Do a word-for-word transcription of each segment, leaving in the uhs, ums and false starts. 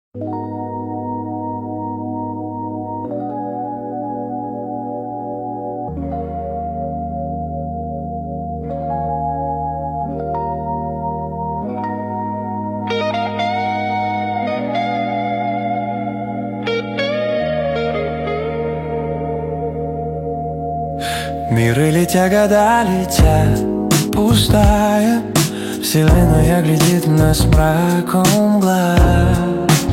Миры летя, года летят, пустая вселенная глядит в нас мраком глаз.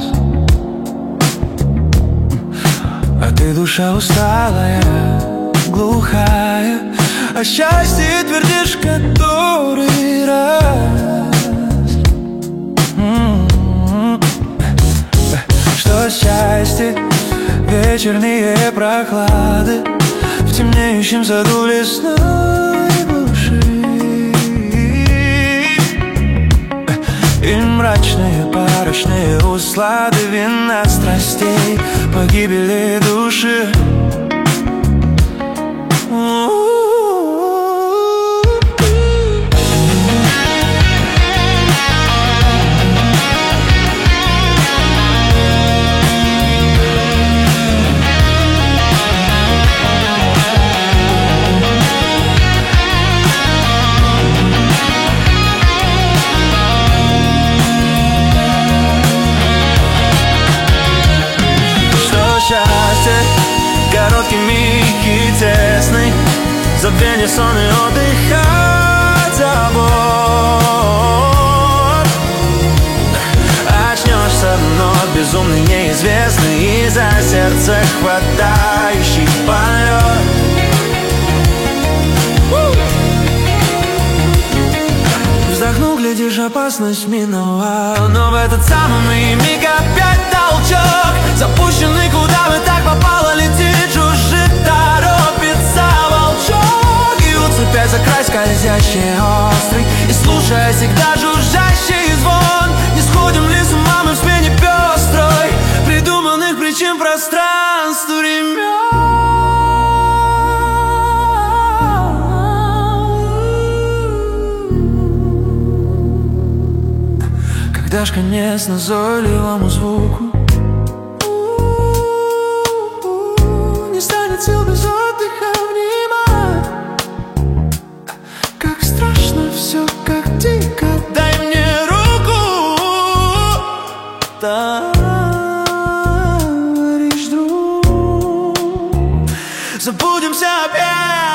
А ты душа усталая, глухая, о счастье твердишь который раз. М-м-м. Что счастье, вечерние прохлады в темнеющем саду лесной глуши, и мрачные парочные услады вина страстей, погибели души. Короткий миг и тесный, забвение, сон и отдых от забот. Очнешься вновь безумный, неизвестный, и за сердце хватающий полет. Вздохнул, глядишь, опасность миновала, но в этот самый миг опять толчок, запущенный, куда бы так попало, летит, жужжит, торопится волчок. И уцепясь за край скользящий острый, и слушая всегда жужжащий звон, не сходим ли с ума мы в смене пестрой придуманных причин, пространств, времен. Когда ж конец назойливому звуку, не станет сил без отдыха внимать. Как страшно все, как дико. Дай мне руку, товарищ друг. Забудемся опять.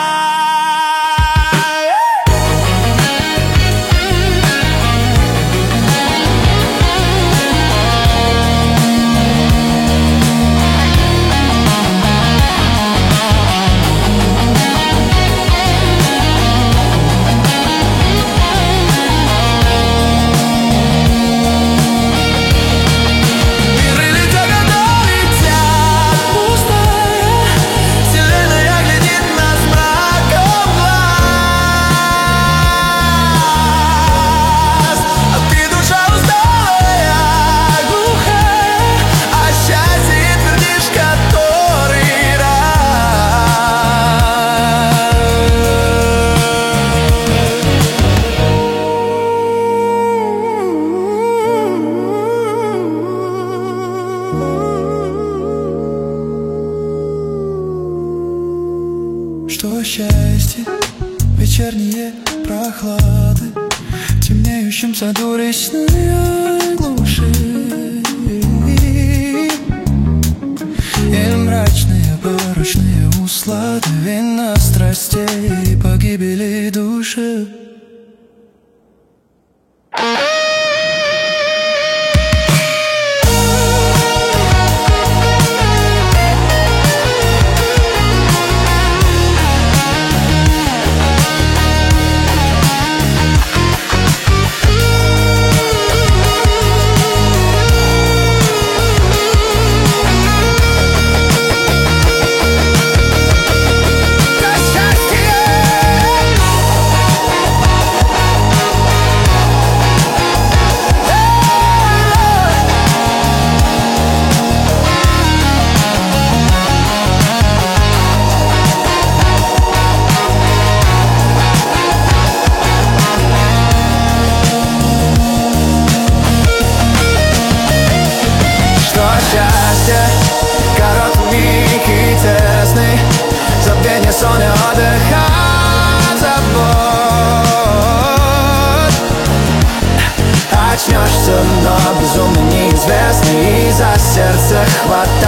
Что счастье, вечерние прохлады в темнеющем саду речной глуши, и мрачные порочные услады вина страстей, погибели души. свете. Короткий миг и тесный, забвение, сон и отдых от забот. Очнешься, но безумно неизвестный, и за сердце хватает.